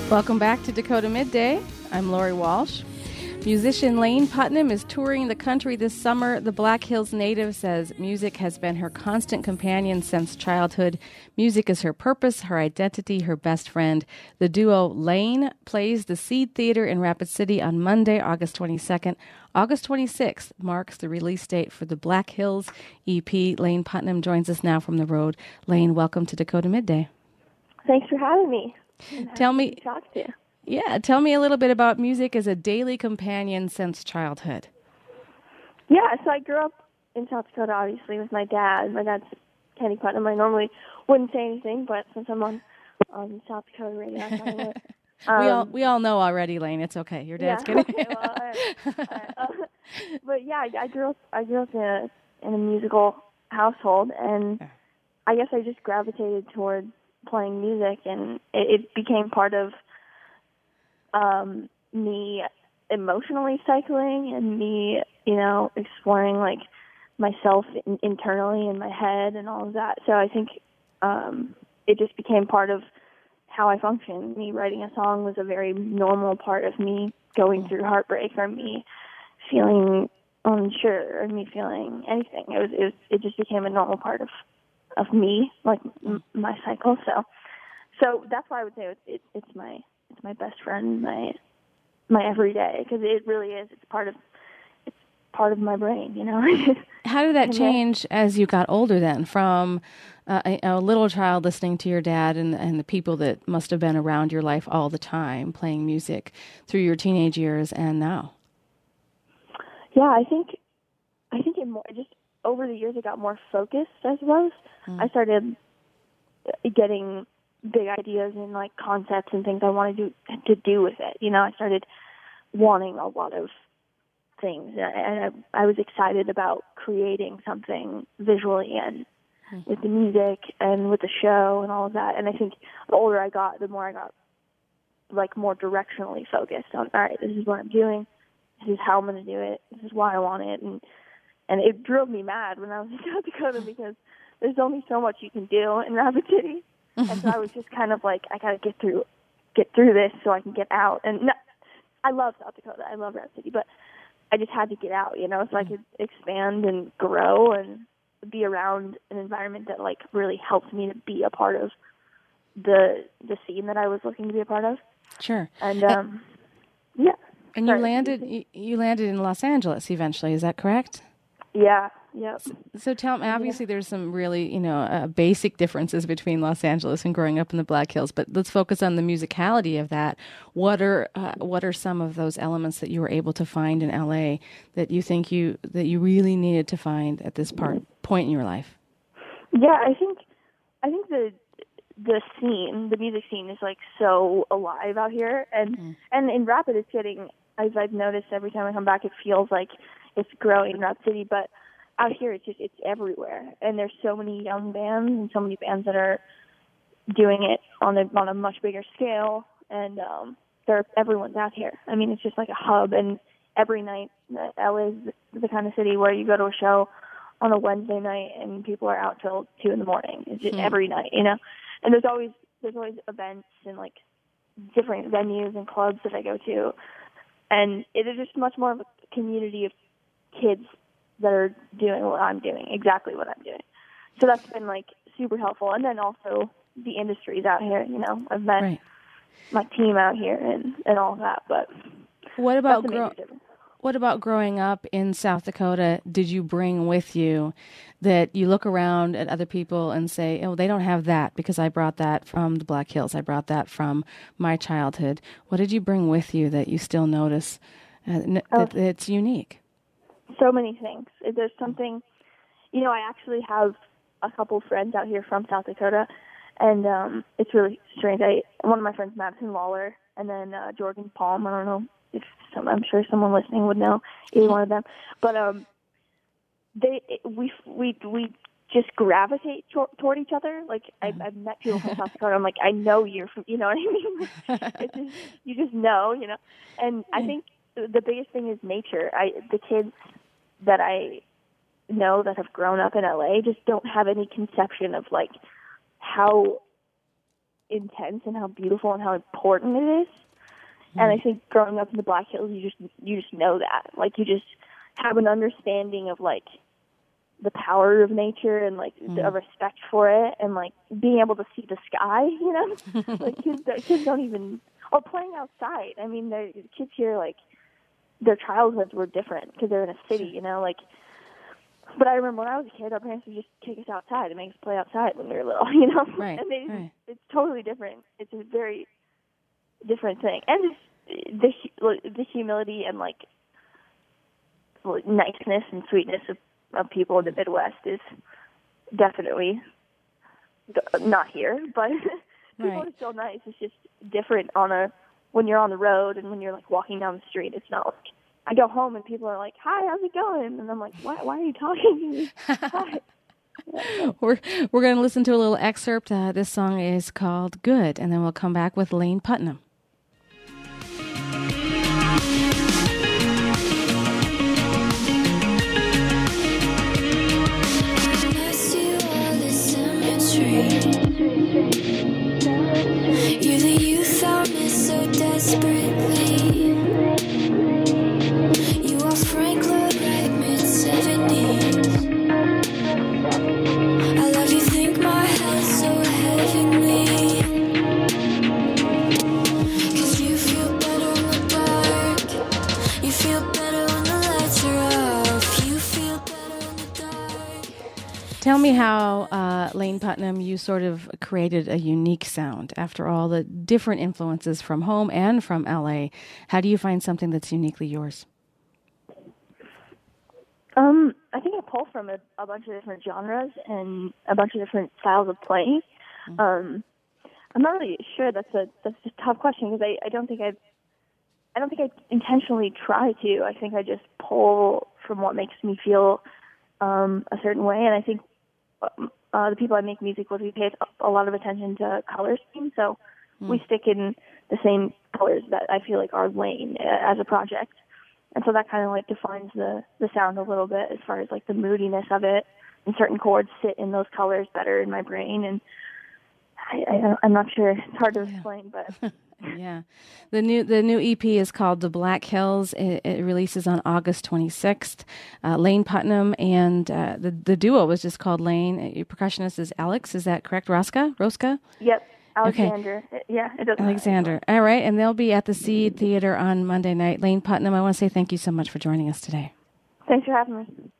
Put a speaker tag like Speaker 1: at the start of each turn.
Speaker 1: Welcome back to Dakota Midday. I'm Lori Walsh. Musician Lane Putnam is touring the country this summer. The Black Hills native says music has been her constant companion since childhood. Music is her purpose, her identity, her best friend. The duo Lane plays the Seed Theater in Rapid City on Monday, August 22nd. August 26th marks the release date for the Black Hills EP. Lane Putnam joins us now from the road. Lane, welcome to Dakota Midday.
Speaker 2: Thanks for having me.
Speaker 1: Tell me,
Speaker 2: talk to you.
Speaker 1: Yeah, tell me a little bit about music as a daily companion since childhood.
Speaker 2: Yeah, so I grew up in South Dakota, obviously, with my dad. My dad's Kenny Putnam. I normally wouldn't say anything, but since I'm on South Dakota radio, I kind of would.
Speaker 1: We all know already, Lane. It's okay. Your dad's kidding.
Speaker 2: Okay, well, but yeah, I grew up in a musical household, and I guess I just gravitated toward playing music, and it became part of me emotionally cycling and me, exploring like myself internally in my head and all of that. So I think it just became part of how I function. Me writing a song was a very normal part of me going through heartbreak or me feeling unsure or me feeling anything. It just became a normal part of me, like my cycle. So that's why I would say it's my best friend, my everyday, because it really is. It's part of my brain,
Speaker 1: How did that change as you got older then, from a little child listening to your dad and the people that must have been around your life all the time playing music through your teenage years and now?
Speaker 2: Yeah, I think it more just over the years it got more focused, I suppose. I started getting big ideas and like concepts and things I wanted to do with it. I started wanting a lot of things, and I was excited about creating something visually and with the music and with the show and all of that. And I think the older I got, the more I got like more directionally focused on, all right, this is what I'm doing, this is how I'm going to do it, this is why I want it, and it drove me mad when I was in South Dakota because there's only so much you can do in Rapid City. And so I was just kind of like, I got to get through this so I can get out. And I love South Dakota. I love Rapid City, but I just had to get out, so I could expand and grow and be around an environment that like really helped me to be a part of the scene that I was looking to be a part of.
Speaker 1: Sure.
Speaker 2: And
Speaker 1: yeah. And you landed in Los Angeles eventually. Is that correct?
Speaker 2: Yeah. Yep.
Speaker 1: So tell me, obviously there's some really, basic differences between Los Angeles and growing up in the Black Hills, but let's focus on the musicality of that. What are some of those elements that you were able to find in LA that you think that you really needed to find at this point in your life?
Speaker 2: Yeah, I think the scene, the music scene is like so alive out here, and in Rapid it's getting, as I've noticed every time I come back, it feels like it's growing in Rapid City, but out here, it's everywhere, and there's so many young bands and so many bands that are doing it on a much bigger scale, and everyone's out here. I mean, it's just like a hub, and every night, LA is the kind of city where you go to a show on a Wednesday night and people are out till 2 a.m. It's just every night, And there's always events and like different venues and clubs that I go to, and it is just much more of a community of kids that are doing what I'm doing, exactly what I'm doing. So that's been like super helpful. And then also the industry's out here, I've met my team out here and all of that. But
Speaker 1: what about growing up in South Dakota? Did you bring with you that you look around at other people and say, oh, they don't have that because I brought that from the Black Hills. I brought that from my childhood. What did you bring with you that you still notice that it's unique?
Speaker 2: So many things. There's something, I actually have a couple friends out here from South Dakota, and it's really strange. One of my friends, Madison Lawler, and then Jordan Palm. I don't know if I'm sure someone listening would know either one of them, but we just gravitate toward each other. Like I've met people from South Dakota. I'm like, I know you're from, you know what I mean? It's just, you just know, And I think the biggest thing is nature. The kids that I know that have grown up in LA just don't have any conception of like how intense and how beautiful and how important it is. And I think growing up in the Black Hills, you just know that. Like, you just have an understanding of, like, the power of nature and, like, a respect for it, and, like, being able to see the sky, you know? Like, kids don't even... Or playing outside. I mean, the kids here, like, their childhoods were different because they're in a city, you know? Like, but I remember when I was a kid, our parents would just take us outside and make us play outside when we were little, you know?
Speaker 1: Right,
Speaker 2: And it's totally different. It's a very different thing. And just the humility and, like, niceness and sweetness of people in the Midwest is definitely not here, but people are still nice. It's just different when you're on the road and when you're, like, walking down the street. It's not like I go home and people are like, "Hi, how's it going?" And I'm like, "Why are you talking to me?" Hi.
Speaker 1: We're going to listen to a little excerpt. This song is called "Good," and then we'll come back with Lane Putnam.
Speaker 3: You're the youth I miss so desperately. You are Frank Lloyd Wright, mid-70s. I love you, think my head's so heavenly. 'Cause you feel better in the dark. You feel better when the lights are off. You feel better in the dark.
Speaker 1: Tell me how, Lane Putnam, you sort of created a unique sound after all the different influences from home and from LA. How do you find something that's uniquely yours?
Speaker 2: I think I pull from a bunch of different genres and a bunch of different styles of playing. I'm not really sure. That's a tough question because I don't think I intentionally try to. I think I just pull from what makes me feel a certain way, and I think the people I make music with, we pay a lot of attention to color scheme, so we stick in the same colors that I feel like are Lane as a project. And so that kind of, like, defines the sound a little bit as far as, like, the moodiness of it. And certain chords sit in those colors better in my brain. And I'm not sure. It's hard to explain, but...
Speaker 1: Yeah. The new EP is called The Black Hills. It releases on August 26th. Lane Putnam and the duo was just called Lane. Your percussionist is Alex. Is that correct? Roska?
Speaker 2: Yep. Alexander. Okay. Yeah, it doesn't
Speaker 1: Alexander.
Speaker 2: matter.
Speaker 1: All right. And they'll be at the Seed Theater on Monday night. Lane Putnam, I want to say thank you so much for joining us today.
Speaker 2: Thanks for having me.